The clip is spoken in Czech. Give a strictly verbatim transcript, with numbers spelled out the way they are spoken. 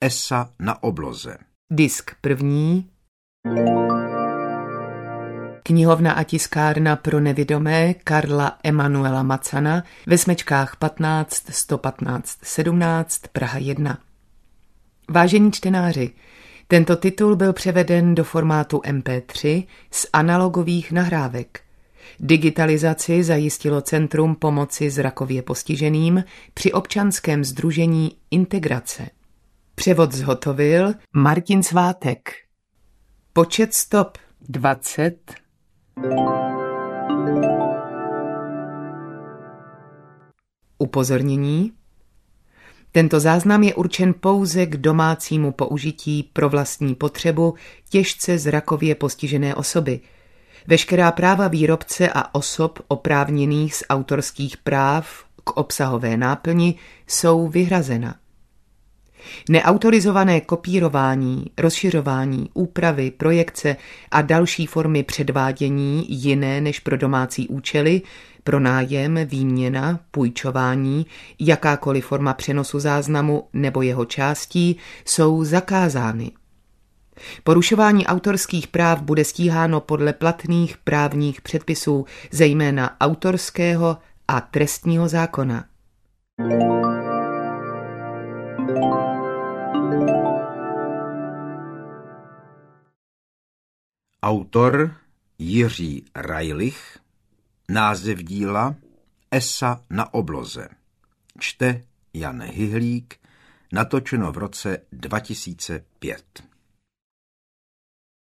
Esa na obloze. Disk první. Knihovna a tiskárna pro nevidomé Karla Emanuela Macana ve smečkách patnáct sto patnáct sedmnáct Praha jedna. Vážení čtenáři, tento titul byl převeden do formátu em pé tři z analogových nahrávek. Digitalizaci zajistilo Centrum pomoci zrakově postiženým při občanském sdružení Integrace. Převod zhotovil Martin Svátek. Počet stop dvacet. Upozornění. Tento záznam je určen pouze k domácímu použití pro vlastní potřebu těžce zrakově postižené osoby. Veškerá práva výrobce a osob oprávněných z autorských práv k obsahové náplni jsou vyhrazena. Neautorizované kopírování, rozšiřování, úpravy, projekce a další formy předvádění jiné než pro domácí účely, pronájem, výměna, půjčování, jakákoliv forma přenosu záznamu nebo jeho částí jsou zakázány. Porušování autorských práv bude stíháno podle platných právních předpisů, zejména autorského a trestního zákona. Autor Jiří Rajlich. Název díla Esa na obloze. Čte Jan Hyhlík. Natočeno v roce dva tisíce pět.